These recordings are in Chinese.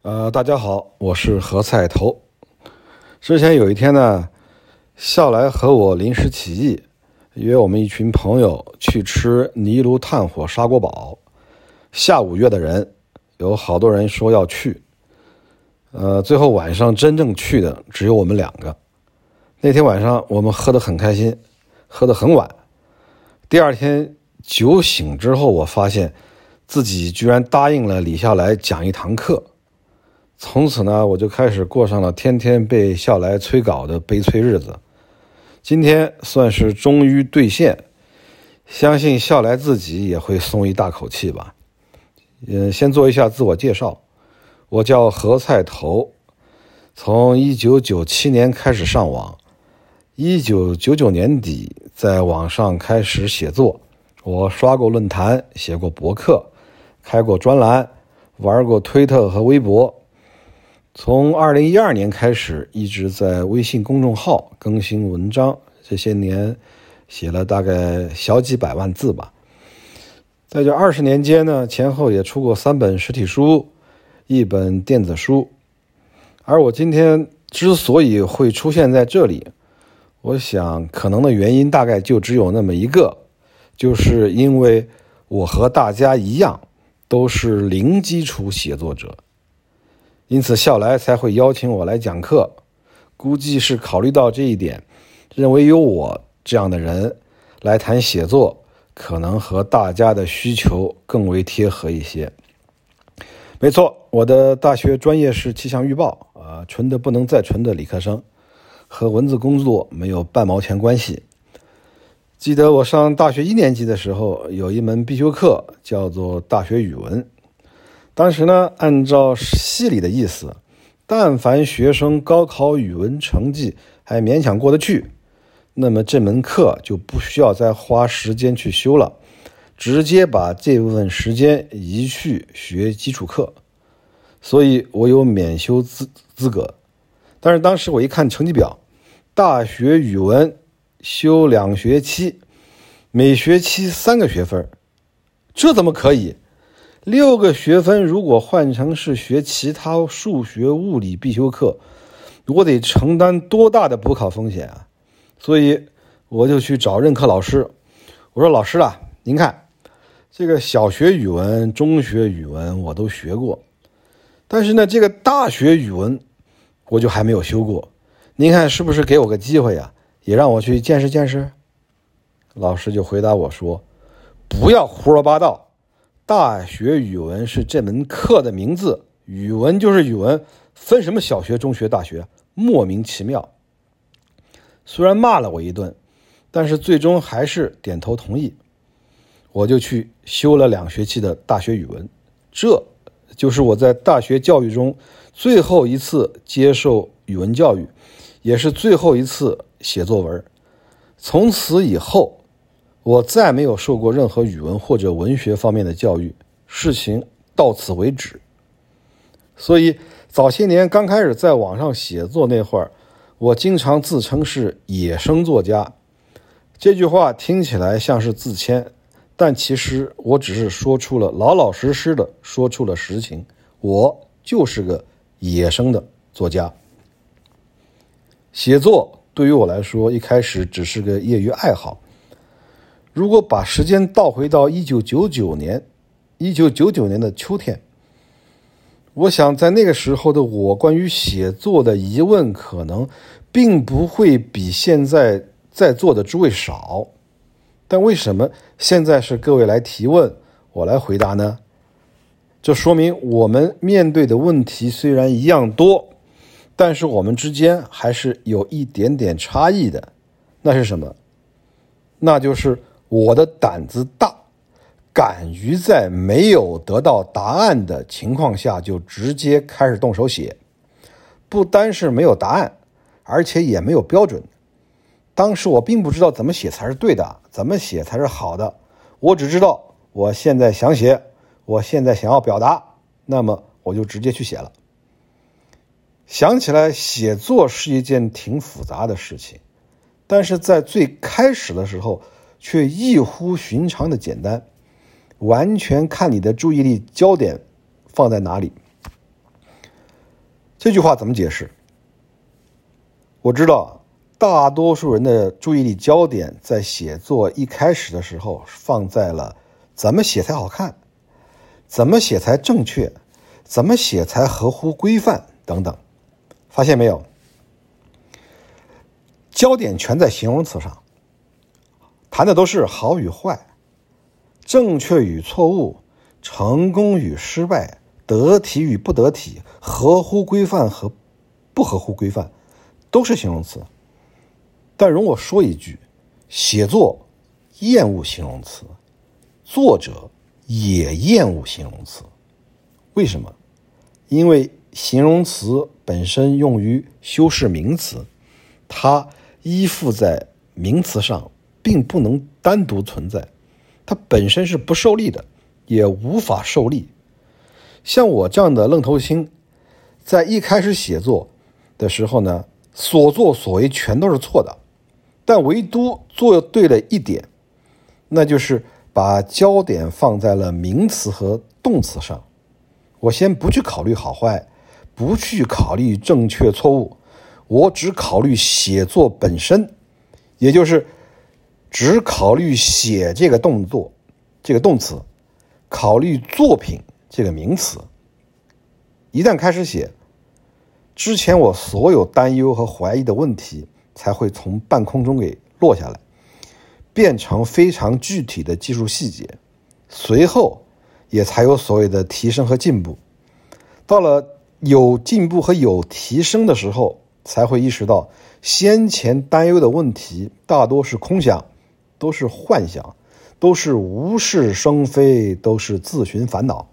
大家好，我是何菜头。之前有一天呢，笑来和我临时起意，约我们一群朋友去吃尼炉炭火砂锅煲。下午约的人，有好多人说要去。最后晚上真正去的只有我们两个。那天晚上我们喝得很开心，喝得很晚。第二天酒醒之后，我发现自己居然答应了李笑来讲一堂课。从此呢，我就开始过上了天天被笑来催稿的悲催日子。今天算是终于兑现，相信笑来自己也会松一大口气吧。先做一下自我介绍，我叫何菜头，从1997年开始上网，1999年底在网上开始写作。我刷过论坛，写过博客，开过专栏，玩过推特和微博。从2012年开始，一直在微信公众号更新文章，这些年写了大概小几百万字吧。在这20年间呢，前后也出过3本实体书，1本电子书。而我今天之所以会出现在这里，我想可能的原因大概就只有那么一个，就是因为我和大家一样都是零基础写作者，因此笑来才会邀请我来讲课，估计是考虑到这一点，认为有我这样的人来谈写作，可能和大家的需求更为贴合一些。没错，我的大学专业是气象预报，纯的不能再纯的理科生，和文字工作没有半毛钱关系。记得我上大学1年级的时候，有一门必修课叫做大学语文。当时呢，按照系里的意思，但凡学生高考语文成绩还勉强过得去，那么这门课就不需要再花时间去修了，直接把这部分时间移去学基础课，所以我有免修资格。但是当时我一看成绩表，大学语文修2学期，每学期3个学分，这怎么可以？6个学分如果换成是学其他数学、物理必修课，我得承担多大的补考风险啊！所以我就去找任课老师，我说老师啊，您看这个小学语文、中学语文我都学过，但是呢这个大学语文我就还没有修过，您看是不是给我个机会啊，也让我去见识见识？老师就回答我说，不要胡说八道，大学语文是这门课的名字，语文就是语文，分什么小学、中学、大学，莫名其妙。虽然骂了我一顿，但是最终还是点头同意。我就去修了2学期的大学语文，这就是我在大学教育中最后一次接受语文教育，也是最后一次写作文。从此以后，我再没有受过任何语文或者文学方面的教育，事情到此为止。所以早些年刚开始在网上写作那会儿，我经常自称是野生作家。这句话听起来像是自谦，但其实我只是老老实实的说出了实情，我就是个野生的作家。写作对于我来说一开始只是个业余爱好。如果把时间倒回到1999年的秋天，我想在那个时候的我关于写作的疑问可能并不会比现在在座的诸位少。但为什么现在是各位来提问，我来回答呢？这说明我们面对的问题虽然一样多，但是我们之间还是有一点点差异的。那是什么？那就是我的胆子大，敢于在没有得到答案的情况下就直接开始动手写。不单是没有答案，而且也没有标准。当时我并不知道怎么写才是对的，怎么写才是好的，我只知道我现在想写，我现在想要表达，那么我就直接去写了。想起来写作是一件挺复杂的事情，但是在最开始的时候却异乎寻常的简单，完全看你的注意力焦点放在哪里。 这句话怎么解释？我知道大多数人的注意力焦点在写作一开始的时候放在了怎么写才好看，怎么写才正确，怎么写才合乎规范等等。发现没有？焦点全在形容词上，谈的都是好与坏，正确与错误，成功与失败，得体与不得体，合乎规范和不合乎规范，都是形容词。但容我说一句，写作厌恶形容词，作者也厌恶形容词。为什么？因为形容词本身用于修饰名词，它依附在名词上，并不能单独存在，它本身是不受力的，也无法受力。像我这样的愣头青，在一开始写作的时候呢，所作所为全都是错的，但唯独做对了一点，那就是把焦点放在了名词和动词上。我先不去考虑好坏，不去考虑正确错误，我只考虑写作本身，也就是只考虑写这个动作，这个动词，考虑作品这个名词。一旦开始写，之前我所有担忧和怀疑的问题才会从半空中给落下来，变成非常具体的技术细节，随后也才有所谓的提升和进步。到了有进步和有提升的时候，才会意识到先前担忧的问题大多是空想，都是幻想，都是无事生非，都是自寻烦恼。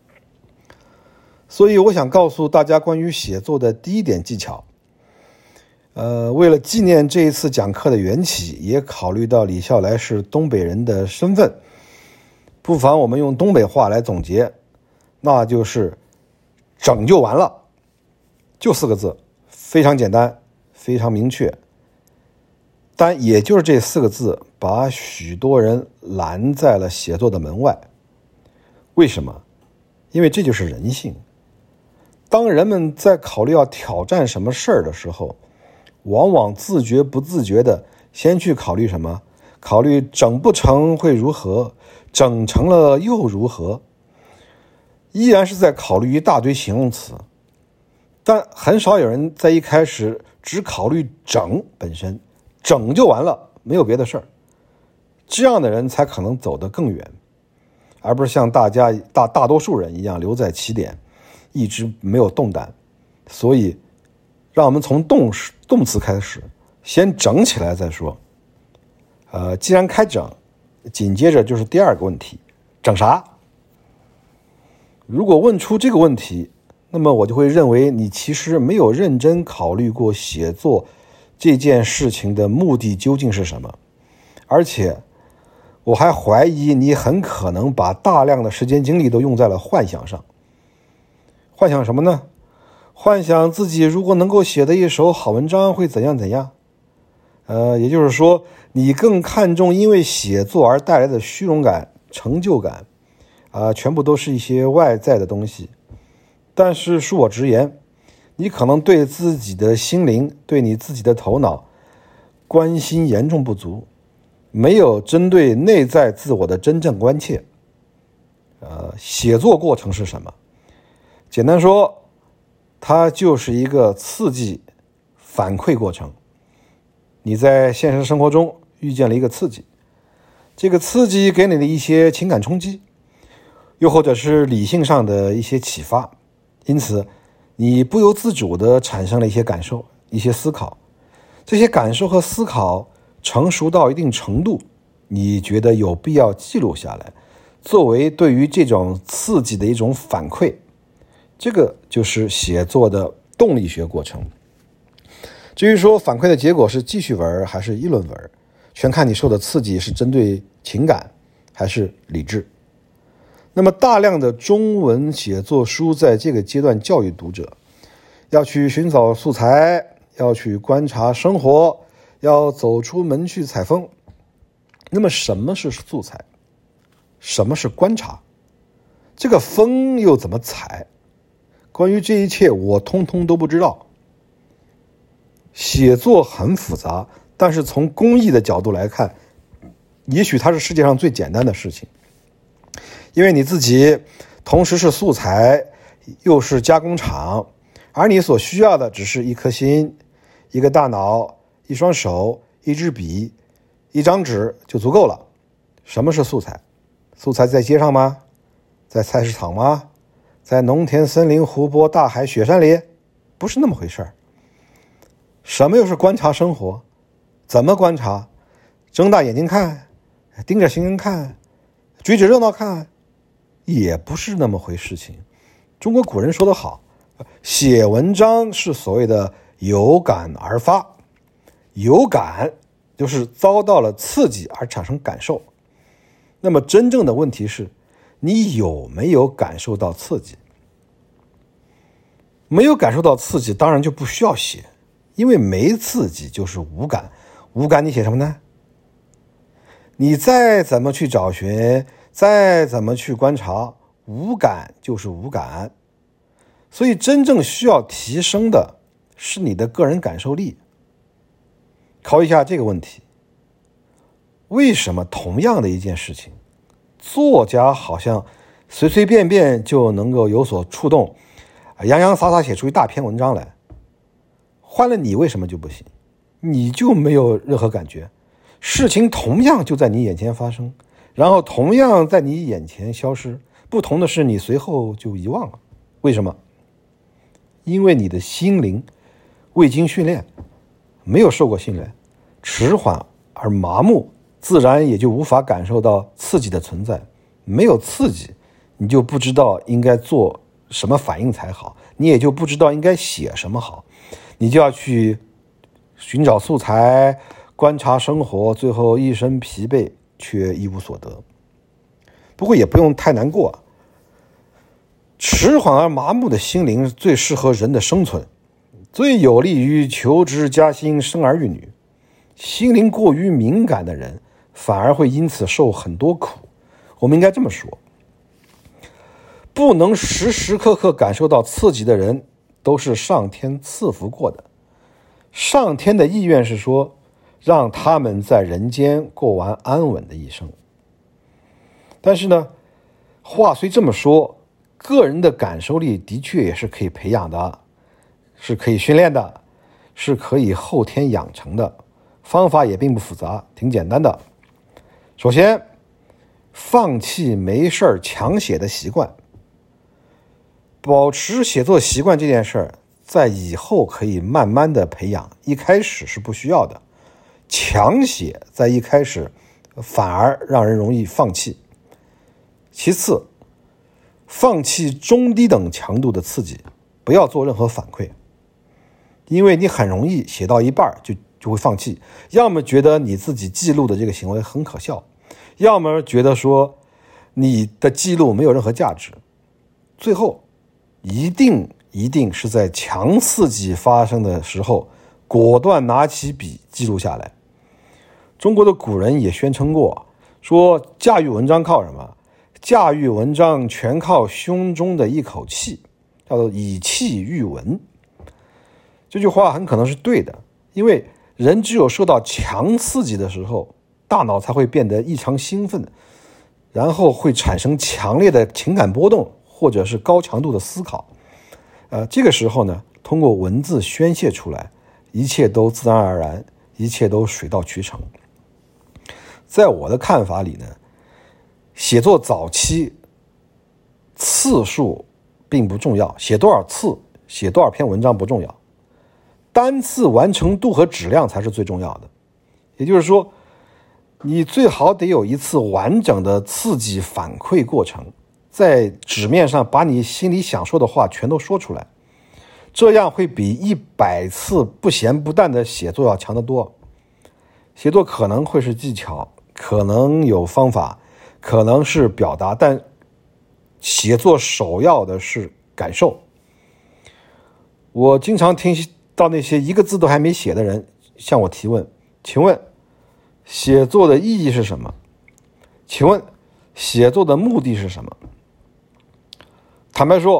所以我想告诉大家关于写作的第一点技巧，为了纪念这一次讲课的缘起，也考虑到李笑来是东北人的身份，不妨我们用东北话来总结，那就是整就完了，就4个字，非常简单，非常明确。但也就是这4个字，把许多人拦在了写作的门外。为什么？因为这就是人性。当人们在考虑要挑战什么事儿的时候，往往自觉不自觉的先去考虑什么？考虑整不成会如何，整成了又如何，依然是在考虑一大堆形容词。但很少有人在一开始只考虑整本身，整就完了，没有别的事儿。这样的人才可能走得更远，而不是像大多数人一样留在起点，一直没有动弹。所以让我们从动词开始，先整起来再说。既然开整，紧接着就是第二个问题，整啥？如果问出这个问题，那么我就会认为你其实没有认真考虑过写作这件事情的目的究竟是什么，而且我还怀疑你很可能把大量的时间精力都用在了幻想上。幻想什么呢？幻想自己如果能够写的一手好文章会怎样怎样。也就是说，你更看重因为写作而带来的虚荣感、成就感，全部都是一些外在的东西。但是恕我直言，你可能对自己的心灵，对你自己的头脑关心严重不足，没有针对内在自我的真正关切。写作过程是什么？简单说，它就是一个刺激反馈过程。你在现实生活中遇见了一个刺激，这个刺激给你的一些情感冲击，又或者是理性上的一些启发，因此你不由自主地产生了一些感受，一些思考。这些感受和思考成熟到一定程度，你觉得有必要记录下来，作为对于这种刺激的一种反馈。这个就是写作的动力学过程。至于说反馈的结果是记叙文还是议论文，全看你受的刺激是针对情感还是理智。那么大量的中文写作书在这个阶段教育读者，要去寻找素材，要去观察生活，要走出门去采风。那么什么是素材？什么是观察？这个风又怎么采？ 关于这一切我通通都不知道。写作很复杂，但是从工艺的角度来看，也许它是世界上最简单的事情。因为你自己同时是素材，又是加工厂，而你所需要的只是一颗心、一个大脑、一双手、一支笔、一张纸就足够了。什么是素材？素材在街上吗？在菜市场吗？在农田、森林、湖泊、大海、雪山里？不是那么回事儿。什么又是观察生活？怎么观察？睁大眼睛看，盯着行人看，追着热闹看，也不是那么回事情。中国古人说得好，写文章是所谓的有感而发，有感就是遭到了刺激而产生感受。那么真正的问题是，你有没有感受到刺激？没有感受到刺激，当然就不需要写，因为没刺激就是无感。无感你写什么呢？你再怎么去找寻，再怎么去观察，无感就是无感。所以真正需要提升的是你的个人感受力。考虑一下这个问题，为什么同样的一件事情，作家好像随随便便就能够有所触动，洋洋洒洒写出一大篇文章来，换了你为什么就不行？你就没有任何感觉，事情同样就在你眼前发生，然后同样在你眼前消失，不同的是你随后就遗忘了。为什么？因为你的心灵未经训练，没有受过训练，迟缓而麻木，自然也就无法感受到刺激的存在。没有刺激，你就不知道应该做什么反应才好，你也就不知道应该写什么好，你就要去寻找素材，观察生活，最后一身疲惫却一无所得。不过也不用太难过，迟缓而麻木的心灵最适合人的生存，最有利于求职加薪、生儿育女。心灵过于敏感的人反而会因此受很多苦。我们应该这么说，不能时时刻刻感受到刺激的人都是上天赐福过的。上天的意愿是说，让他们在人间过完安稳的一生。但是呢，话虽这么说，个人的感受力的确也是可以培养的，是可以训练的，是可以后天养成的，方法也并不复杂，挺简单的。首先，放弃没事强写的习惯。保持写作习惯这件事儿，在以后可以慢慢的培养，一开始是不需要的。强写在一开始反而让人容易放弃。其次，放弃中低等强度的刺激，不要做任何反馈，因为你很容易写到一半就会放弃，要么觉得你自己记录的这个行为很可笑，要么觉得说你的记录没有任何价值。最后一定是在强刺激发生的时候果断拿起笔记录下来。中国的古人也宣称过，说驾驭文章靠什么？驾驭文章全靠胸中的一口气，叫做以气御文。这句话很可能是对的，因为人只有受到强刺激的时候，大脑才会变得异常兴奋，然后会产生强烈的情感波动，或者是高强度的思考。这个时候呢，通过文字宣泄出来，一切都自然而然，一切都水到渠成。在我的看法里呢，写作早期次数并不重要，写多少次，写多少篇文章不重要，单次完成度和质量才是最重要的。也就是说，你最好得有一次完整的刺激反馈过程，在纸面上把你心里想说的话全都说出来，这样会比100次不咸不淡的写作要强得多。写作可能会是技巧，可能有方法，可能是表达，但写作首要的是感受。我经常听到那些一个字都还没写的人向我提问，请问写作的意义是什么？请问写作的目的是什么？坦白说，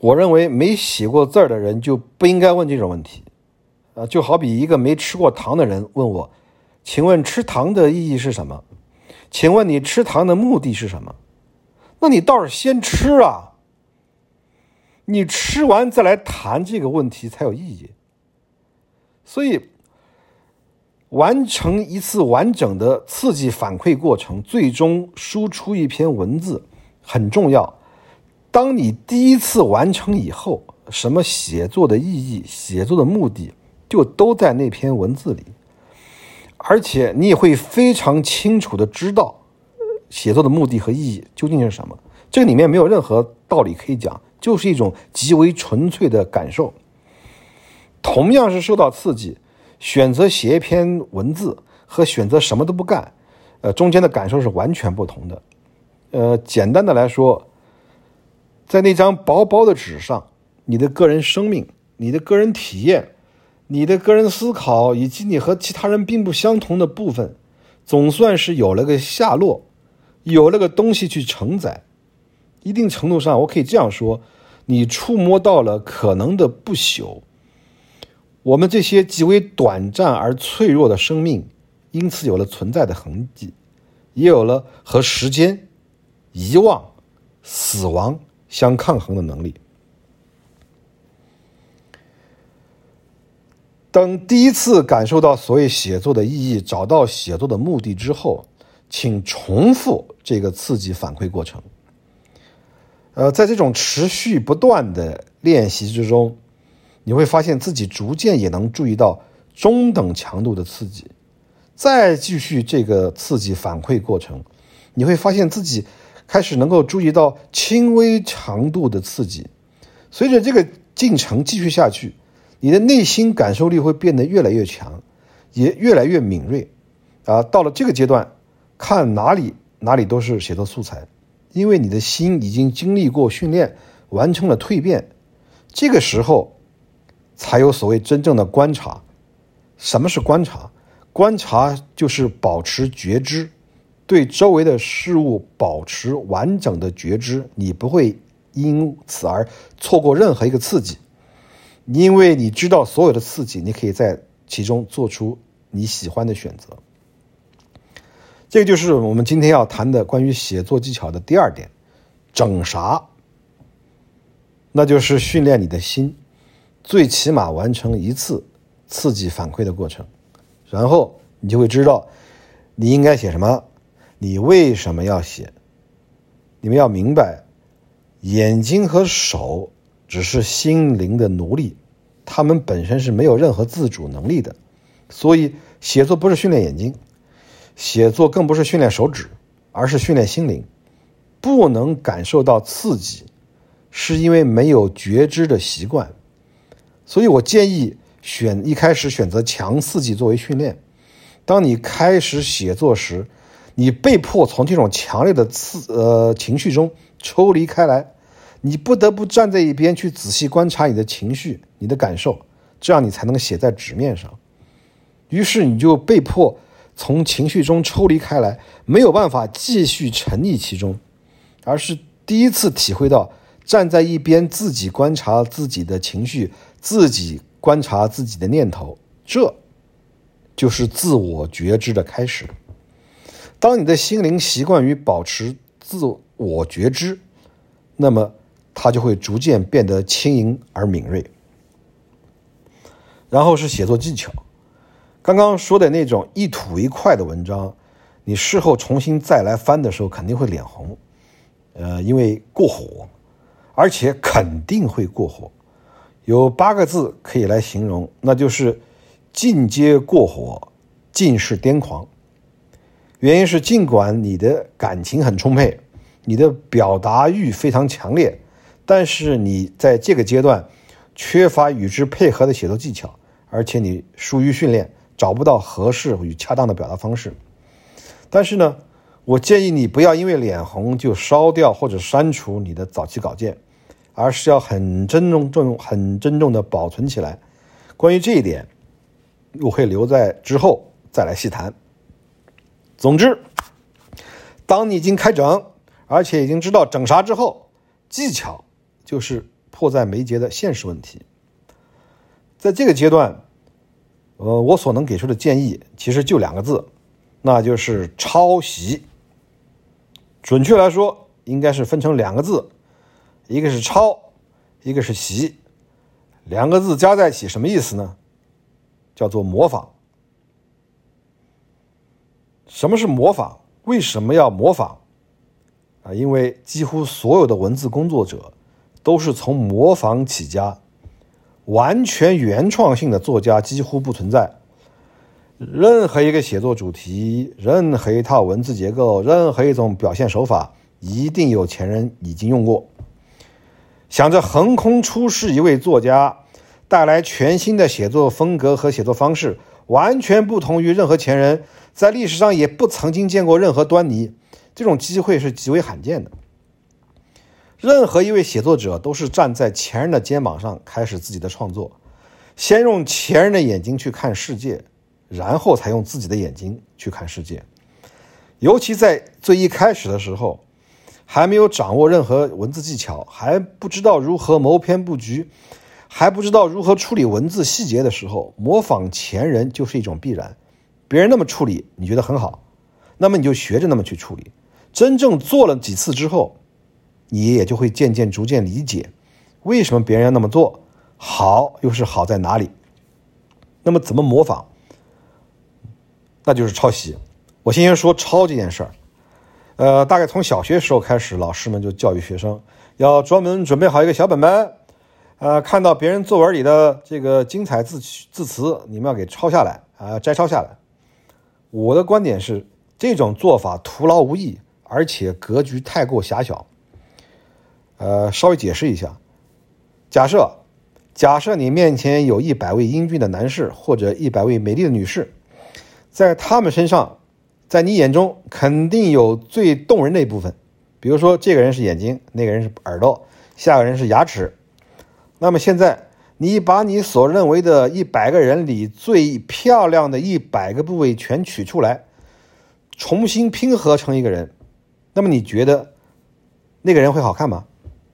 我认为没写过字儿的人就不应该问这种问题。就好比一个没吃过糖的人问我，请问吃糖的意义是什么？请问你吃糖的目的是什么？那你倒是先吃啊，你吃完再来谈这个问题才有意义。所以完成一次完整的刺激反馈过程，最终输出一篇文字很重要。当你第一次完成以后，什么写作的意义、写作的目的就都在那篇文字里，而且你也会非常清楚地知道写作的目的和意义究竟是什么。这个里面没有任何道理可以讲，就是一种极为纯粹的感受。同样是受到刺激，选择写一篇文字和选择什么都不干，中间的感受是完全不同的。简单的来说，在那张薄薄的纸上，你的个人生命、你的个人体验、你的个人思考，以及你和其他人并不相同的部分，总算是有了个下落，有了个东西去承载。一定程度上，我可以这样说，你触摸到了可能的不朽。我们这些极为短暂而脆弱的生命，因此有了存在的痕迹，也有了和时间、遗忘、死亡相抗衡的能力。等第一次感受到所谓写作的意义，找到写作的目的之后，请重复这个刺激反馈过程。在这种持续不断的练习之中，你会发现自己逐渐也能注意到中等强度的刺激，再继续这个刺激反馈过程，你会发现自己开始能够注意到轻微强度的刺激。随着这个进程继续下去，你的内心感受力会变得越来越强，也越来越敏锐。到了这个阶段，看哪里都是写作素材，因为你的心已经经历过训练，完成了蜕变。这个时候才有所谓真正的观察。什么是观察？观察就是保持觉知，对周围的事物保持完整的觉知，你不会因此而错过任何一个刺激，因为你知道所有的刺激，你可以在其中做出你喜欢的选择。这个就是我们今天要谈的关于写作技巧的第二点，整啥？那就是训练你的心，最起码完成一次刺激反馈的过程，然后你就会知道你应该写什么，你为什么要写。你们要明白，眼睛和手只是心灵的奴隶，他们本身是没有任何自主能力的。所以写作不是训练眼睛，写作更不是训练手指，而是训练心灵。不能感受到刺激，是因为没有觉知的习惯。所以我建议一开始选择强刺激作为训练。当你开始写作时，你被迫从这种强烈的情绪中抽离开来，你不得不站在一边去仔细观察你的情绪、你的感受，这样你才能写在纸面上。于是你就被迫从情绪中抽离开来，没有办法继续沉溺其中，而是第一次体会到站在一边自己观察自己的情绪，自己观察自己的念头，这就是自我觉知的开始。当你的心灵习惯于保持自我觉知，那么它就会逐渐变得轻盈而敏锐。然后是写作技巧。刚刚说的那种一吐为快的文章，你事后重新再来翻的时候肯定会脸红，因为过火，而且肯定会过火。有8个字可以来形容，那就是尽皆过火，尽是癫狂。原因是尽管你的感情很充沛，你的表达欲非常强烈，但是你在这个阶段缺乏与之配合的写作技巧，而且你疏于训练，找不到合适与恰当的表达方式。但是呢，我建议你不要因为脸红就烧掉或者删除你的早期稿件，而是要很珍重的保存起来。关于这一点，我会留在之后再来细谈。总之，当你已经开整，而且已经知道整啥之后，技巧就是迫在眉睫的现实问题。在这个阶段，我所能给出的建议其实就2个字，那就是抄袭。准确来说，应该是分成2个字，一个是抄，一个是袭。2个字加在一起什么意思呢？叫做模仿。什么是模仿？为什么要模仿？因为几乎所有的文字工作者都是从模仿起家，完全原创性的作家几乎不存在。任何一个写作主题，任何一套文字结构，任何一种表现手法，一定有前人已经用过。想着横空出世一位作家，带来全新的写作风格和写作方式，完全不同于任何前人，在历史上也不曾经见过任何端倪，这种机会是极为罕见的。任何一位写作者都是站在前人的肩膀上开始自己的创作，先用前人的眼睛去看世界，然后才用自己的眼睛去看世界。尤其在最一开始的时候，还没有掌握任何文字技巧，还不知道如何谋篇布局，还不知道如何处理文字细节的时候，模仿前人就是一种必然。别人那么处理，你觉得很好，那么你就学着那么去处理。真正做了几次之后，你也就会逐渐理解为什么别人要那么做，好又是好在哪里。那么怎么模仿？那就是抄袭。我先说抄这件事儿。大概从小学时候开始，老师们就教育学生要专门准备好一个小本本，看到别人作文里的这个精彩字词，你们要给抄下来，摘抄下来。我的观点是，这种做法徒劳无益，而且格局太过狭小。稍微解释一下，假设你面前有100位英俊的男士或者100位美丽的女士，在他们身上，在你眼中肯定有最动人的一部分，比如说这个人是眼睛，那个人是耳朵，下个人是牙齿。那么现在你把你所认为的100个人里最漂亮的100个部位全取出来，重新拼合成一个人，那么你觉得那个人会好看吗？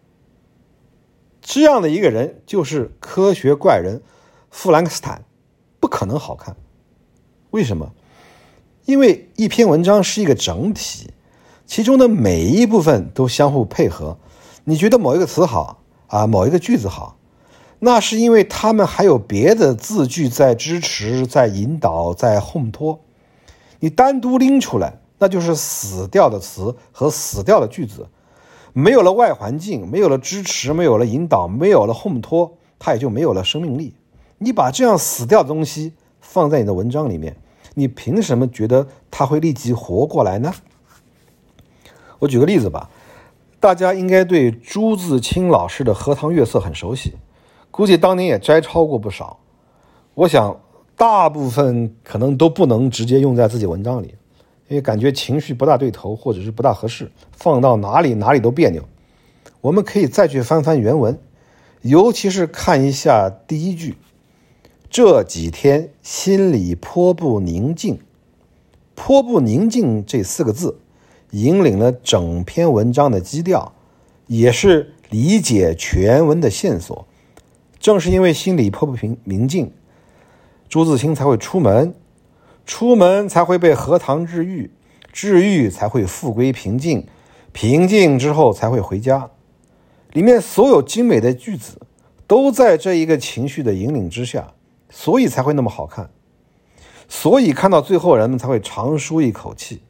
这样的一个人就是科学怪人弗兰克斯坦，不可能好看。为什么？因为一篇文章是一个整体，其中的每一部分都相互配合。你觉得某一个词好某一个句子好，那是因为他们还有别的字句在支持，在引导，在烘托。你单独拎出来，那就是死掉的词和死掉的句子，没有了外环境，没有了支持，没有了引导，没有了烘托，它也就没有了生命力。你把这样死掉的东西放在你的文章里面，你凭什么觉得它会立即活过来呢？我举个例子吧，大家应该对朱自清老师的《荷塘月色》很熟悉，估计当年也摘抄过不少。我想大部分可能都不能直接用在自己文章里，因为感觉情绪不大对头，或者是不大合适，放到哪里都别扭。我们可以再去翻翻原文，尤其是看一下第一句，这几天心里颇不宁静。颇不宁静这4个字引领了整篇文章的基调，也是理解全文的线索。正是因为心里颇不宁静，朱自清才会出门，出门才会被荷塘治愈，治愈才会复归平静，平静之后才会回家。里面所有精美的句子都在这一个情绪的引领之下，所以才会那么好看，所以看到最后人们才会长舒一口气。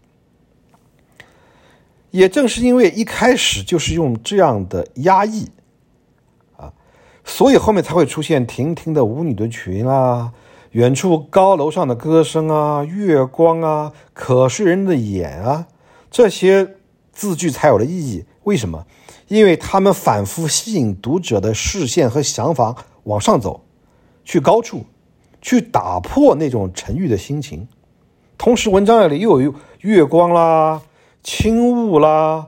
也正是因为一开始就是用这样的压抑所以后面才会出现亭亭的舞女的裙远处高楼上的歌声月光可睡人的眼这些字句才有了意义。为什么？因为他们反复吸引读者的视线和想法往上走，去高处，去打破那种沉郁的心情。同时文章里又有月光轻雾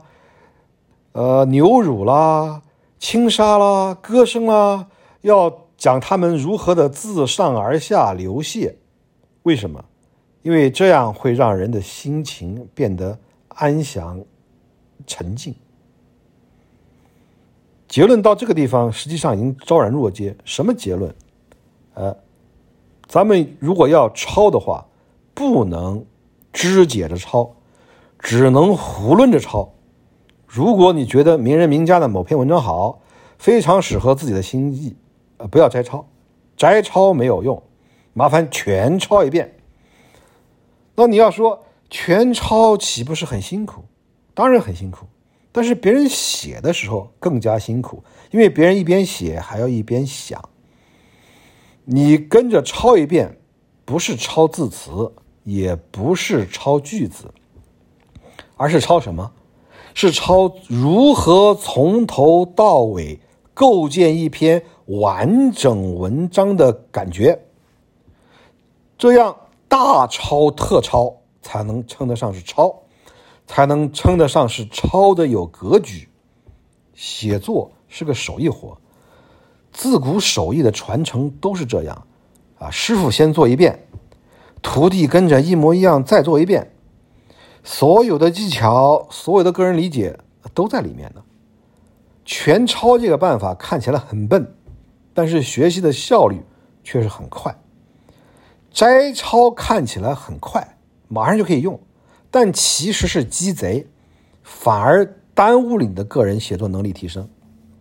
牛乳轻纱歌声要讲他们如何的自上而下流泻。为什么？因为这样会让人的心情变得安详沉静。 结论到这个地方实际上已经昭然若揭。什么结论？咱们如果要抄的话，不能肢解着抄，只能囫囵着抄。如果你觉得名人名家的某篇文章好，非常适合自己的心意，不要摘抄，摘抄没有用，麻烦全抄一遍。那你要说全抄岂不是很辛苦？当然很辛苦，但是别人写的时候更加辛苦，因为别人一边写还要一边想。你跟着抄一遍，不是抄字词，也不是抄句子，而是抄什么？是抄如何从头到尾构建一篇完整文章的感觉。这样大抄特抄才能称得上是抄，才能称得上是抄的有格局。写作是个手艺活，自古手艺的传承都是这样师傅先做一遍，徒弟跟着一模一样再做一遍，所有的技巧，所有的个人理解都在里面呢。全抄这个办法看起来很笨，但是学习的效率却是很快。摘抄看起来很快，马上就可以用，但其实是鸡贼，反而耽误了你的个人写作能力提升。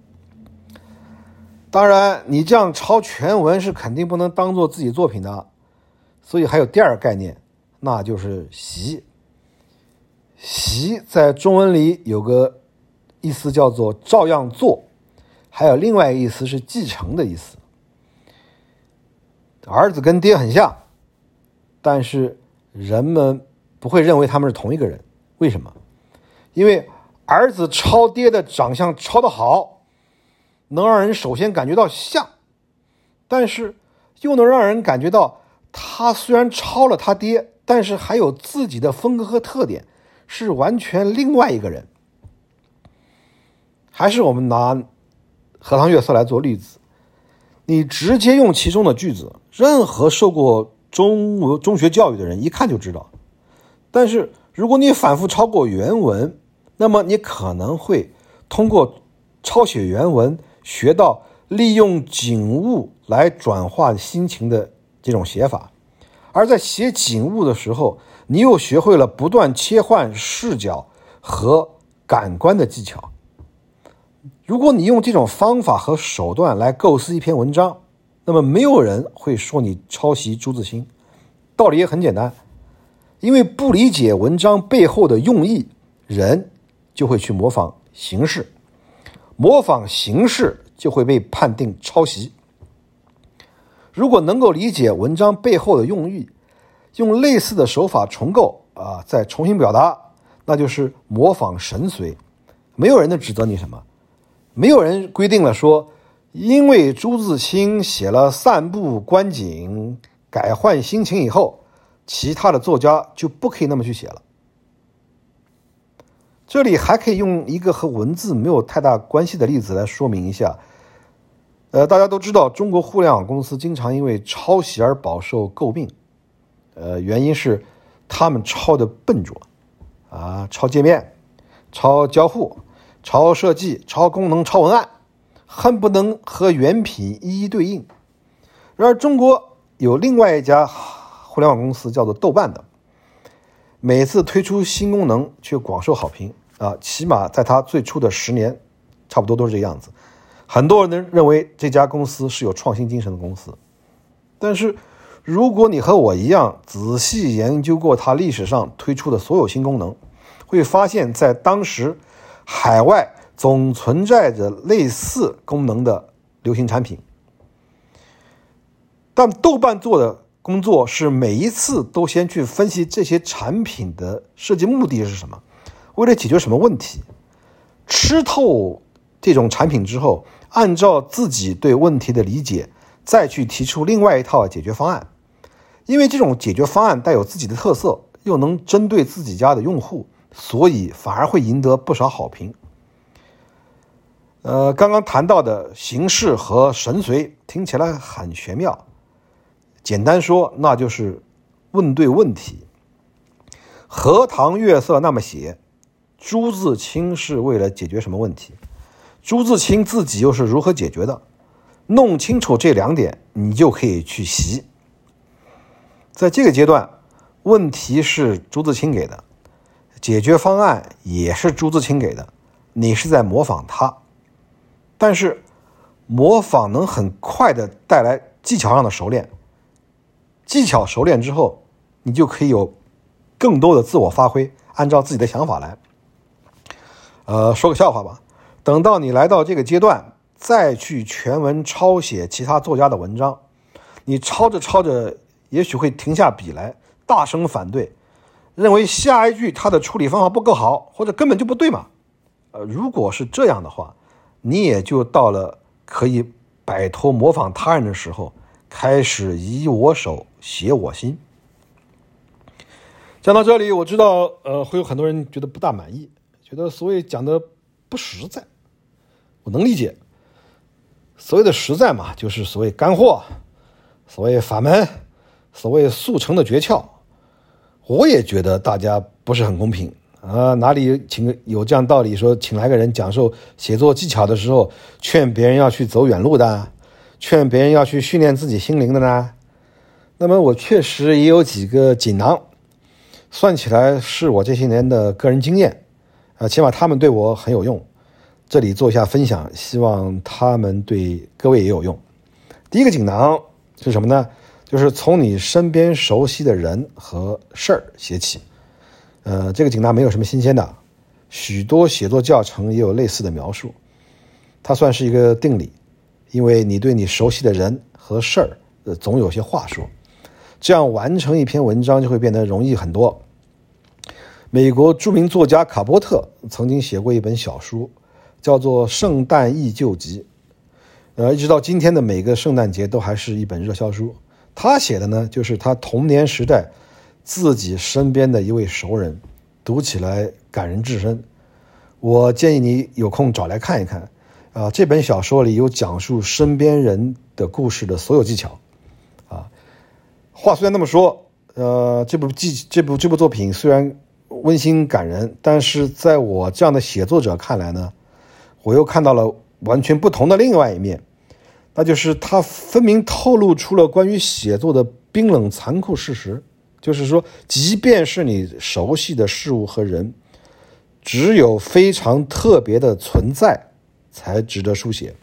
当然你这样抄全文是肯定不能当做自己作品的，所以还有第二个概念，那就是习。习在中文里有个意思叫做照样做，还有另外一个意思是继承的意思。儿子跟爹很像，但是人们不会认为他们是同一个人。为什么？因为儿子抄爹的长相抄得好，能让人首先感觉到像，但是又能让人感觉到他虽然抄了他爹，但是还有自己的风格和特点，是完全另外一个人。还是我们拿荷塘月色来做例子，你直接用其中的句子，任何受过中学教育的人一看就知道。但是如果你反复抄过原文，那么你可能会通过抄写原文学到利用景物来转化心情的这种写法，而在写景物的时候，你又学会了不断切换视角和感官的技巧。如果你用这种方法和手段来构思一篇文章，那么没有人会说你抄袭朱自清。道理也很简单，因为不理解文章背后的用意，人就会去模仿形式，模仿形式就会被判定抄袭。如果能够理解文章背后的用意，用类似的手法重构再重新表达，那就是模仿神随。没有人能指责你什么，没有人规定了说因为朱自清写了散步观景改换心情以后，其他的作家就不可以那么去写了。这里还可以用一个和文字没有太大关系的例子来说明一下。大家都知道中国互联网公司经常因为抄袭而饱受诟病，原因是他们抄的笨拙抄界面，抄交互，抄设计，抄功能，抄文案，恨不能和原品一一对应。然而中国有另外一家互联网公司叫做豆瓣的，每次推出新功能却广受好评起码在它最初的10年差不多都是这个样子。很多人认为这家公司是有创新精神的公司，但是如果你和我一样仔细研究过它历史上推出的所有新功能，会发现在当时海外总存在着类似功能的流行产品。但豆瓣做的工作是每一次都先去分析这些产品的设计目的是什么，为了解决什么问题，吃透这种产品之后，按照自己对问题的理解再去提出另外一套解决方案。因为这种解决方案带有自己的特色，又能针对自己家的用户，所以反而会赢得不少好评。刚刚谈到的形式和神随听起来很玄妙，简单说那就是问对问题。荷塘月色那么写，朱自清是为了解决什么问题？ 朱自清自己又是如何解决的？弄清楚这2点，你就可以去习。在这个阶段，问题是朱自清给的，解决方案也是朱自清给的，你是在模仿他。但是模仿能很快的带来技巧上的熟练，技巧熟练之后，你就可以有更多的自我发挥，按照自己的想法来。说个笑话吧，等到你来到这个阶段，再去全文抄写其他作家的文章，你抄着抄着，也许会停下笔来，大声反对，认为下一句他的处理方法不够好，或者根本就不对嘛。如果是这样的话，你也就到了可以摆脱模仿他人的时候，开始以我手写我心。讲到这里，我知道会有很多人觉得不大满意，觉得所谓讲的不实在。我能理解，所谓的实在嘛，就是所谓干货，所谓法门，所谓速成的诀窍。我也觉得大家不是很公平哪里有这样道理说请来个人讲授写作技巧的时候，劝别人要去走远路的，劝别人要去训练自己心灵的呢？那么我确实也有几个锦囊，算起来是我这些年的个人经验起码他们对我很有用，这里做一下分享，希望他们对各位也有用。第一个锦囊是什么呢？就是从你身边熟悉的人和事儿写起。这个锦囊没有什么新鲜的，许多写作教程也有类似的描述。它算是一个定理，因为你对你熟悉的人和事儿总有些话说，这样完成一篇文章就会变得容易很多。美国著名作家卡波特曾经写过一本小书，叫做《圣诞忆旧集》。一直到今天的每个圣诞节都还是一本热销书。他写的呢，就是他童年时代自己身边的一位熟人，读起来感人至深。我建议你有空找来看一看这本小说里有讲述身边人的故事的所有技巧话虽然那么说这部作品虽然温馨感人，但是在我这样的写作者看来呢，我又看到了完全不同的另外一面，那就是它分明透露出了关于写作的冰冷残酷事实。就是说，即便是你熟悉的事物和人，只有非常特别的存在才值得书写。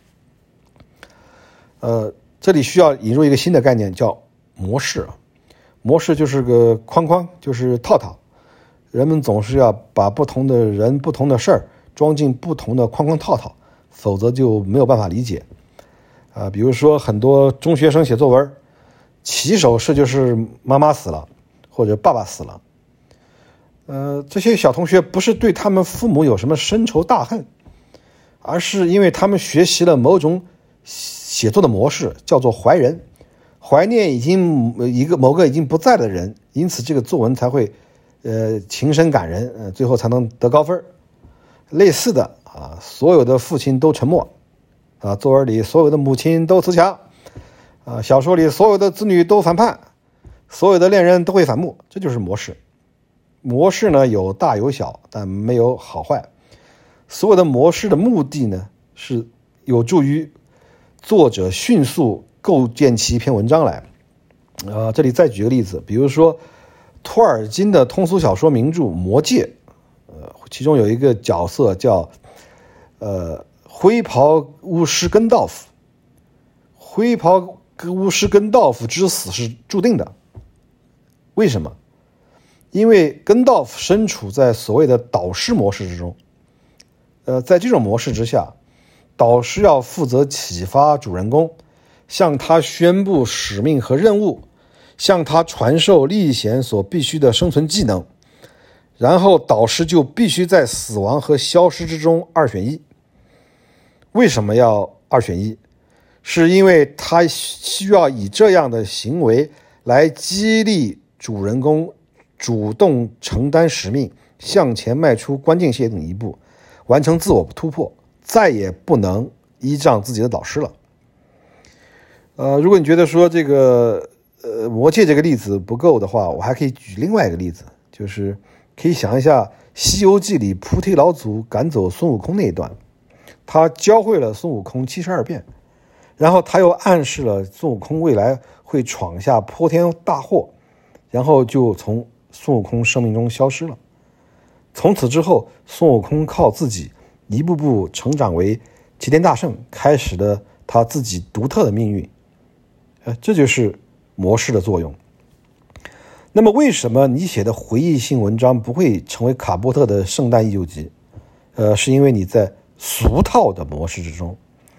这里需要引入一个新的概念，叫模式。模式就是个框框，就是套套。人们总是要把不同的人、不同的事儿装进不同的框框套套，否则就没有办法理解。比如说很多中学生写作文，起手式就是妈妈死了，或者爸爸死了。这些小同学不是对他们父母有什么深仇大恨，而是因为他们学习了某种写作的模式，叫做怀人，怀念某个已经不在的人，因此这个作文才会情深感人，最后才能得高分。类似的所有的父亲都沉默作文里所有的母亲都自强小说里所有的子女都反叛，所有的恋人都会反目，这就是模式。模式呢有大有小，但没有好坏。所有的模式的目的呢，是有助于作者迅速构建起一篇文章来。这里再举个例子，比如说托尔金的通俗小说名著《魔戒》，其中有一个角色叫灰袍巫师根道夫。灰袍巫师根道夫之死是注定的。为什么？因为根道夫身处在所谓的导师模式之中。在这种模式之下，导师要负责启发主人公，向他宣布使命和任务，向他传授历险所必须的生存技能，然后导师就必须在死亡和消失之中二选一。为什么要二选一？是因为他需要以这样的行为来激励主人公主动承担使命，向前迈出关键性的一步，完成自我突破，再也不能依仗自己的导师了。如果你觉得说这个魔戒这个例子不够的话，我还可以举另外一个例子，就是可以想一下《西游记》里菩提老祖赶走孙悟空那一段。 他教会了孙悟空72变，然后他又暗示了孙悟空未来会闯下泼天大祸，然后就从孙悟空生命中消失了。从此之后，孙悟空靠自己一步步成长为齐天大圣，开始了他自己独特的命运。这就是模式的作用。那么为什么你写的回忆性文章不会成为卡波特的圣诞忆旧集？是因为你在俗套的模式之中。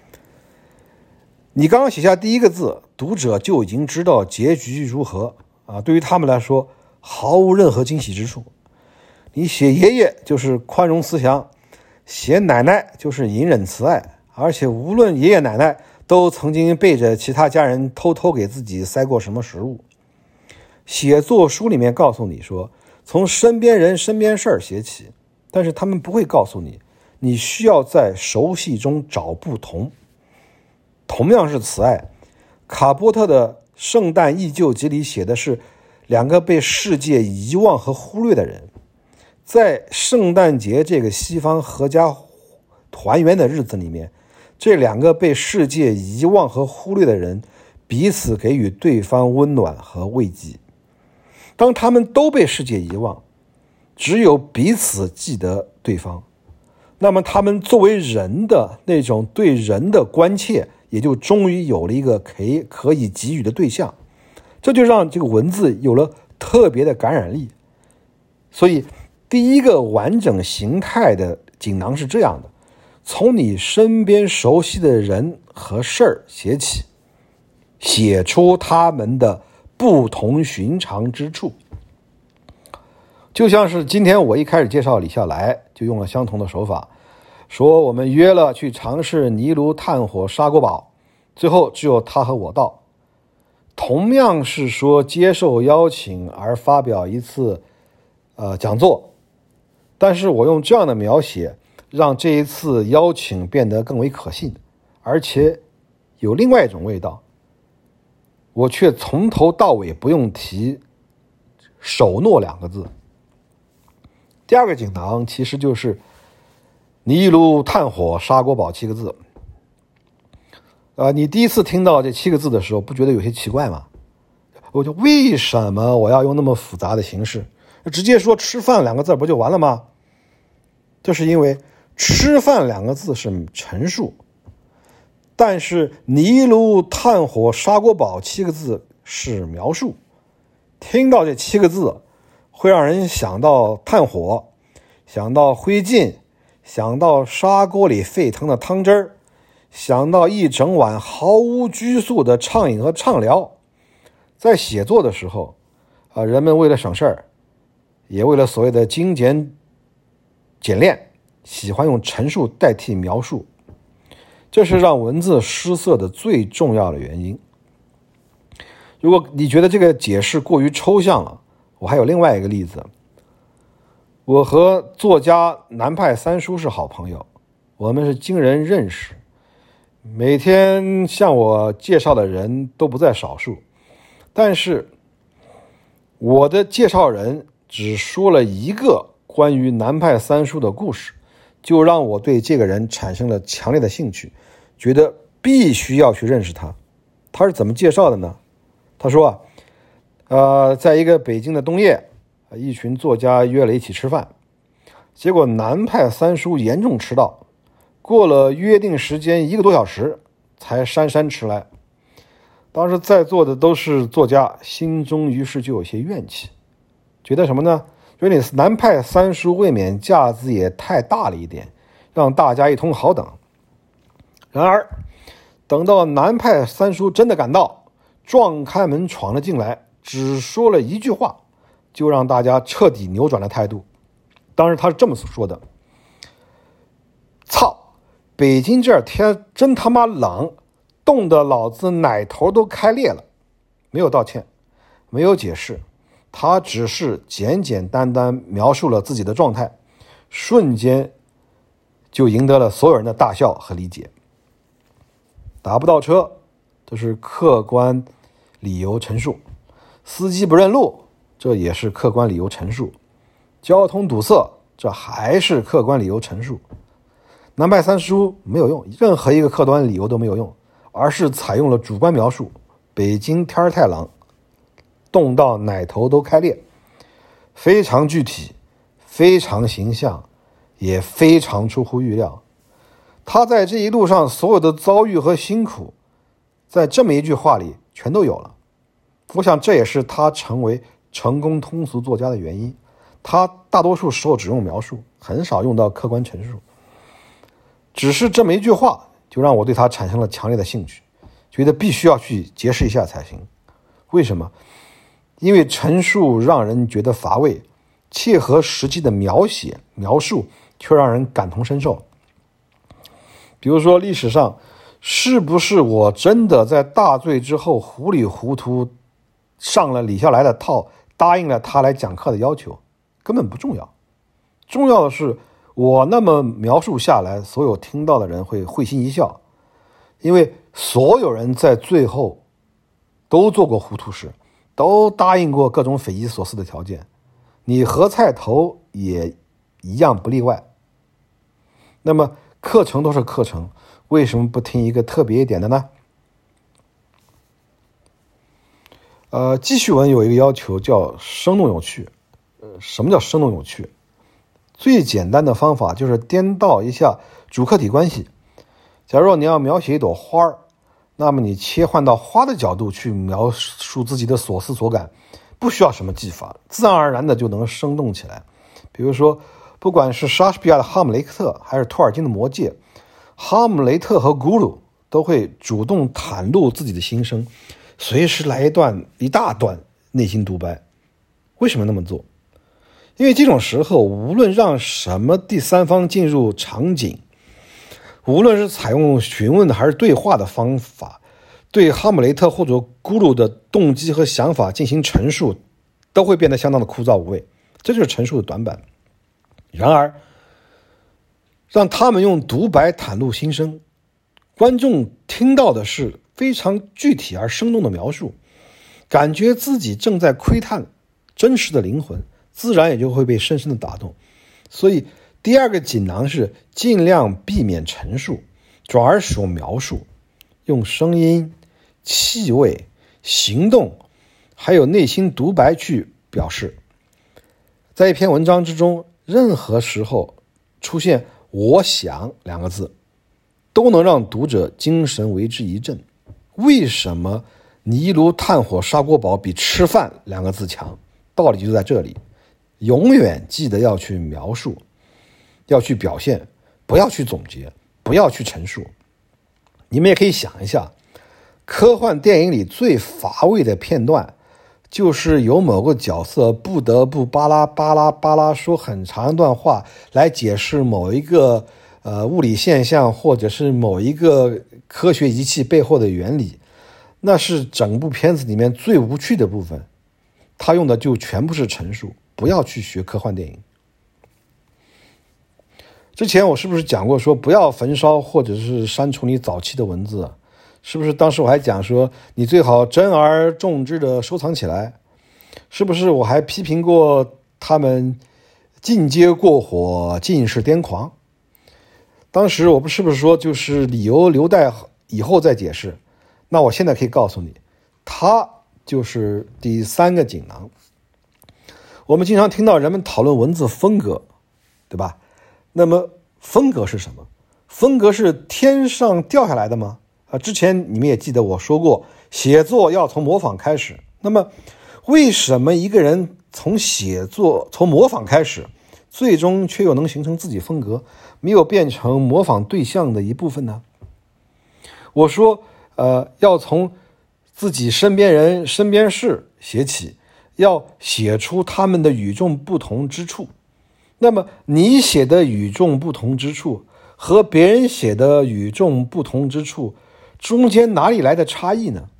你刚刚写下第一个字，读者就已经知道结局如何啊！对于他们来说，毫无任何惊喜之处。你写爷爷就是宽容慈祥，写奶奶就是隐忍慈爱，而且无论爷爷奶奶都曾经背着其他家人偷偷给自己塞过什么食物。写作书里面告诉你说，从身边人身边事儿写起，但是他们不会告诉你，你需要在熟悉中找不同。同样是慈爱，卡波特的圣诞忆旧集里写的是两个被世界遗忘和忽略的人。在圣诞节这个西方合家团圆的日子里面，这两个被世界遗忘和忽略的人彼此给予对方温暖和慰藉。当他们都被世界遗忘，只有彼此记得对方，那么他们作为人的那种对人的关切也就终于有了一个可以给予的对象，这就让这个文字有了特别的感染力。所以第一个完整形态的锦囊是这样的：从你身边熟悉的人和事儿写起，写出他们的不同寻常之处。就像是今天我一开始介绍李笑来就用了相同的手法，说我们约了去尝试尼炉炭火砂锅煲，最后只有他和我到。同样是说接受邀请而发表一次讲座，但是我用这样的描写让这一次邀请变得更为可信，而且有另外一种味道。我却从头到尾不用提守诺2个字。第二个锦囊其实就是尼炉炭火砂锅煲7个字。你第一次听到这7个字的时候，不觉得有些奇怪吗？我就为什么我要用那么复杂的形式？直接说吃饭2个字不就完了吗？这是因为吃饭2个字是陈述，但是尼炉炭火砂锅煲7个字是描述。听到这7个字会让人想到炭火，想到灰烬，想到砂锅里沸腾的汤汁儿，想到一整晚毫无拘束的畅饮和畅聊。在写作的时候人们为了省事儿，也为了所谓的精简简练，喜欢用陈述代替描述，这是让文字失色的最重要的原因。如果你觉得这个解释过于抽象了，我还有另外一个例子。我和作家南派三叔是好朋友，我们是经人认识，每天向我介绍的人都不在少数，但是我的介绍人只说了一个关于南派三叔的故事，就让我对这个人产生了强烈的兴趣，觉得必须要去认识他。他是怎么介绍的呢？他说在一个北京的冬夜，一群作家约了一起吃饭，结果南派三叔严重迟到，过了约定时间1个多小时才姗姗迟来。当时在座的都是作家，心中于是就有些怨气，觉得什么呢？觉得你南派三叔未免架子也太大了一点，让大家一通好等。然而等到南派三叔真的赶到，撞开门闯了进来，只说了一句话，就让大家彻底扭转了态度。当时他是这么说的：操，北京这天真他妈冷，冻得老子奶头都开裂了。没有道歉，没有解释，他只是简简单单描述了自己的状态，瞬间就赢得了所有人的大笑和理解。打不到车，这是客观理由陈述；司机不认路，这也是客观理由陈述；交通堵塞，这还是客观理由陈述。 南派三叔没有用，任何一个客观理由都没有用，而是采用了主观描述。北京天儿太冷，冻到奶头都开裂，非常具体，非常形象，也非常出乎预料。他在这一路上所有的遭遇和辛苦，在这么一句话里全都有了。我想这也是他成为成功通俗作家的原因。他大多数时候只用描述，很少用到客观陈述。只是这么一句话，就让我对他产生了强烈的兴趣，觉得必须要去结识一下才行。为什么？因为陈述让人觉得乏味，切合实际的描述却让人感同身受。比如说历史上，是不是我真的在大醉之后糊里糊涂上了李笑来的套，答应了他来讲课的要求，根本不重要。重要的是我那么描述下来，所有听到的人会会心一笑，因为所有人在最后都做过糊涂事，都答应过各种匪夷所思的条件，你何菜头也一样不例外。那么课程都是课程，为什么不听一个特别一点的呢？记叙文有一个要求叫生动有趣。什么叫生动有趣？最简单的方法就是颠倒一下主客体关系。假如你要描写一朵花，那么你切换到花的角度去描述自己的所思所感，不需要什么技法，自然而然的就能生动起来。比如说，不管是莎士比亚的《哈姆雷特》还是托尔金的《魔戒》，哈姆雷特和咕噜都会主动袒露自己的心声，随时来一大段内心独白。为什么那么做？因为这种时候，无论让什么第三方进入场景，无论是采用询问的还是对话的方法，对哈姆雷特或者咕噜的动机和想法进行陈述，都会变得相当的枯燥无味。这就是陈述的短板。然而让他们用独白袒露心声，观众听到的是非常具体而生动的描述，感觉自己正在窥探真实的灵魂，自然也就会被深深的打动。所以第二个锦囊是尽量避免陈述，转而使用描述，用声音、气味、行动还有内心独白去表示。在一篇文章之中，任何时候出现我想两个字，都能让读者精神为之一振。为什么泥炉炭火砂锅煲比吃饭两个字强？道理就在这里。永远记得要去描述，要去表现，不要去总结，不要去陈述。你们也可以想一下，科幻电影里最乏味的片段，就是有某个角色不得不巴拉巴拉巴拉说很长一段话来解释某一个物理现象，或者是某一个科学仪器背后的原理。那是整部片子里面最无趣的部分，他用的就全部是陈述。不要去学科幻电影。之前我是不是讲过说不要焚烧或者是删除你早期的文字？是不是当时我还讲说你最好珍而重之的收藏起来？是不是我还批评过他们进阶过火，尽是癫狂？当时我是不是说就是理由留待以后再解释？那我现在可以告诉你，它就是第三个锦囊。我们经常听到人们讨论文字风格，对吧？那么风格是什么？风格是天上掉下来的吗？之前你们也记得我说过，写作要从模仿开始。那么为什么一个人从模仿开始，最终却又能形成自己风格，没有变成模仿对象的一部分呢？我说要从自己身边人身边事写起，要写出他们的与众不同之处。那么你写的与众不同之处和别人写的与众不同之处中间哪里来的差异呢？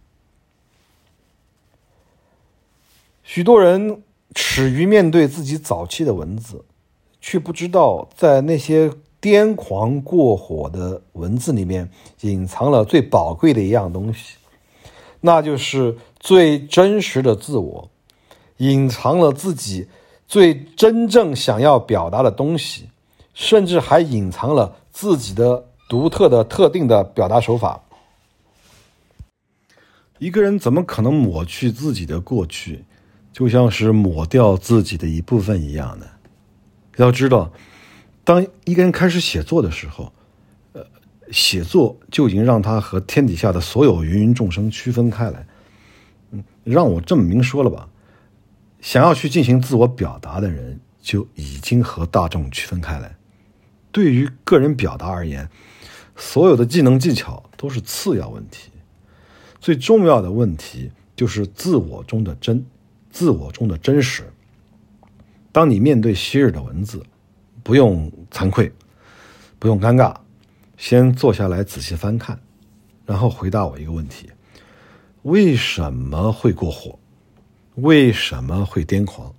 许多人耻于面对自己早期的文字，却不知道在那些癫狂过火的文字里面隐藏了最宝贵的一样东西，那就是最真实的自我，隐藏了自己最真正想要表达的东西， 甚至还隐藏了自己的独特的特定的表达手法。一个人怎么可能抹去自己的过去，就像是抹掉自己的一部分一样呢？要知道，当一个人开始写作的时候，写作就已经让他和天底下的所有芸芸众生区分开来。让我这么明说了吧，想要去进行自我表达的人，就已经和大众区分开来。对于个人表达而言，所有的技能技巧都是次要问题，最重要的问题就是自我中的真，自我中的真实。当你面对昔日的文字，不用惭愧，不用尴尬，先坐下来仔细翻看，然后回答我一个问题：为什么会过火？为什么会癫狂？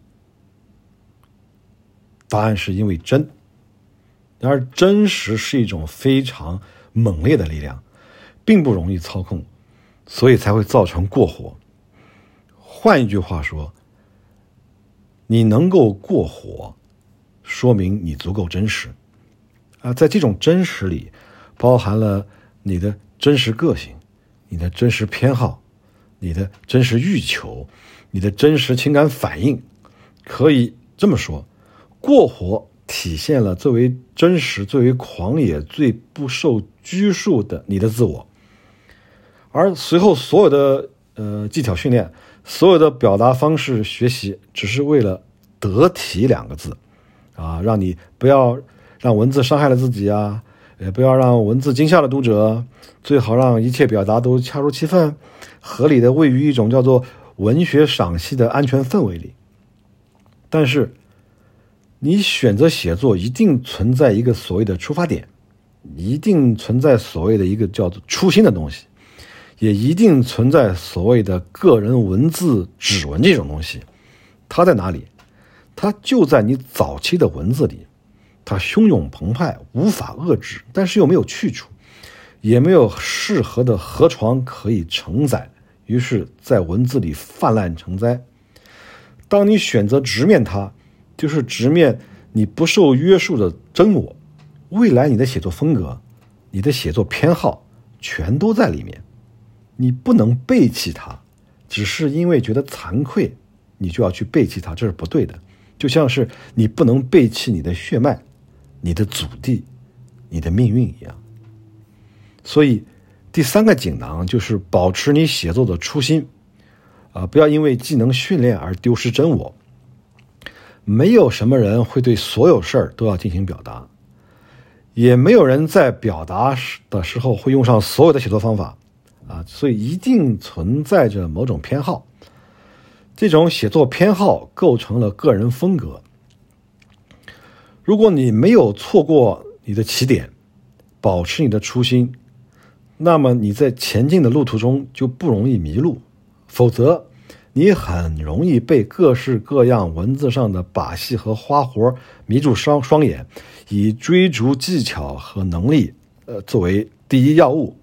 答案是因为真。而真实是一种非常猛烈的力量，并不容易操控，所以才会造成过火。换一句话说，你能够过火，说明你足够真实。在这种真实里，包含了你的真实个性，你的真实偏好，你的真实欲求，你的真实情感反应。可以这么说，过火体现了最为真实、最为狂野、最不受拘束的你的自我。而随后所有的技巧训练，所有的表达方式学习，只是为了得体两个字让你不要让文字伤害了自己啊，也不要让文字惊吓了读者，最好让一切表达都恰如其分，合理的位于一种叫做文学赏析的安全氛围里。但是你选择写作，一定存在一个所谓的出发点，一定存在所谓的一个叫做初心的东西，也一定存在所谓的个人文字指纹这种东西。它在哪里？它就在你早期的文字里，它汹涌澎湃，无法遏制，但是又没有去处，也没有适合的河床可以承载，于是在文字里泛滥成灾。当你选择直面它，就是直面你不受约束的真我，未来你的写作风格，你的写作偏好全都在里面。你不能背弃它，只是因为觉得惭愧你就要去背弃它，这是不对的。就像是你不能背弃你的血脉，你的祖地，你的命运一样。所以第三个锦囊就是保持你写作的初心不要因为技能训练而丢失真我。没有什么人会对所有事儿都要进行表达，也没有人在表达的时候会用上所有的写作方法所以一定存在着某种偏好。这种写作偏好构成了个人风格。如果你没有错过你的起点，保持你的初心，那么你在前进的路途中就不容易迷路，否则你很容易被各式各样文字上的把戏和花活迷住双眼，以追逐技巧和能力作为第一要务。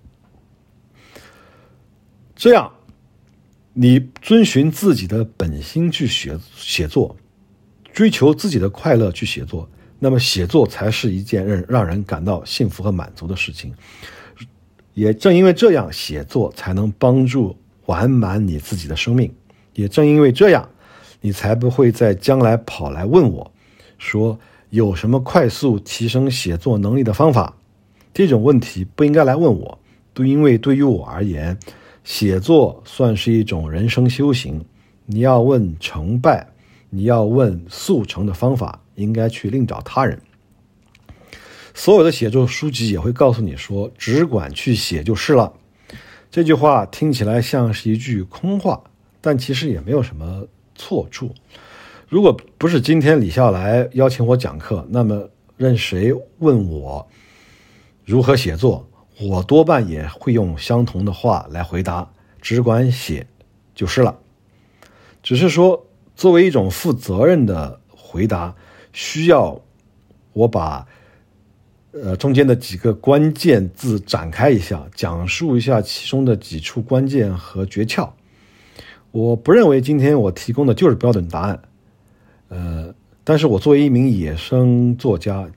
这样你遵循自己的本心去写作，追求自己的快乐去写作，那么写作才是一件让人感到幸福和满足的事情。也正因为这样，写作才能帮助完满你自己的生命。也正因为这样，你才不会在将来跑来问我说有什么快速提升写作能力的方法。这种问题不应该来问我，因为对于我而言，写作算是一种人生修行。你要问成败，你要问速成的方法，应该去另找他人。所有的写作书籍也会告诉你说，只管去写就是了。这句话听起来像是一句空话，但其实也没有什么错处。如果不是今天李笑来邀请我讲课，那么任谁问我如何写作，我多半也会用相同的话来回答，只管写就是了。只是说作为一种负责任的回答，需要我把中间的几个关键字展开一下，讲述一下其中的几处关键和诀窍。我不认为今天我提供的就是标准答案，但是我作为一名野生作家，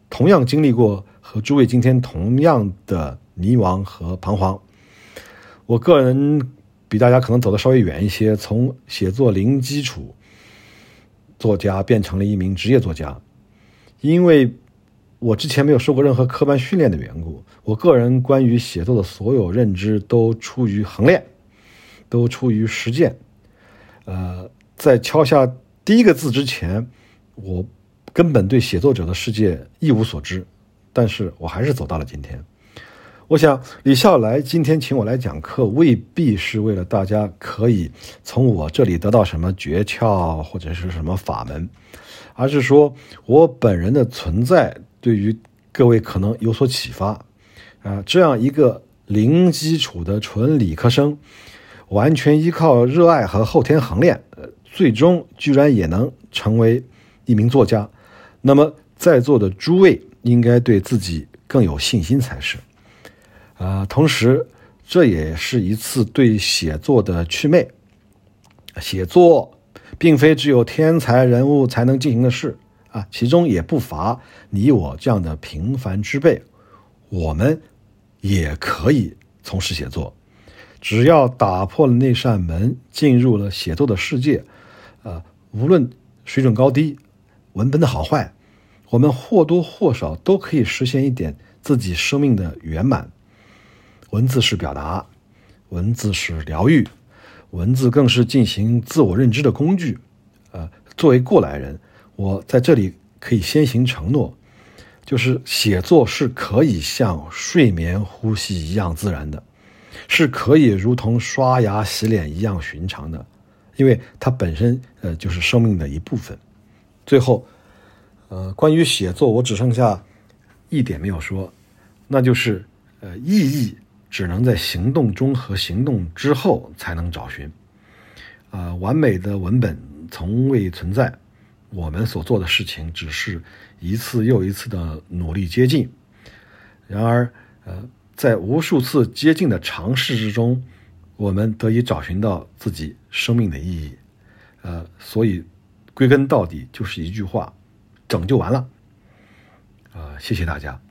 同样经历过和诸位今天同样的迷茫和彷徨。我个人比大家可能走得稍微远一些，从写作零基础作家变成了一名职业作家。因为我之前没有受过任何科班训练的缘故，我个人关于写作的所有认知都出于衡练，都出于实践。在敲下第一个字之前，我根本对写作者的世界一无所知，但是我还是走到了今天。我想李笑来今天请我来讲课，未必是为了大家可以从我这里得到什么诀窍或者是什么法门，而是说我本人的存在对于各位可能有所启发。这样一个零基础的纯理科生，完全依靠热爱和后天衡练，最终居然也能成为一名作家，那么在座的诸位应该对自己更有信心才是。同时这也是一次对写作的祛魅。写作并非只有天才人物才能进行的事其中也不乏你我这样的平凡之辈，我们也可以从事写作。只要打破了那扇门，进入了写作的世界，无论水准高低，文本的好坏，我们或多或少都可以实现一点自己生命的圆满。文字是表达，文字是疗愈，文字更是进行自我认知的工具。作为过来人，我在这里可以先行承诺，就是写作是可以像睡眠呼吸一样自然的，是可以如同刷牙洗脸一样寻常的，因为它本身就是生命的一部分。最后关于写作我只剩下一点没有说，那就是意义只能在行动中和行动之后才能找寻。完美的文本从未存在，我们所做的事情只是一次又一次的努力接近。然而在无数次接近的尝试之中，我们得以找寻到自己生命的意义。所以归根到底就是一句话，整就完了。谢谢大家。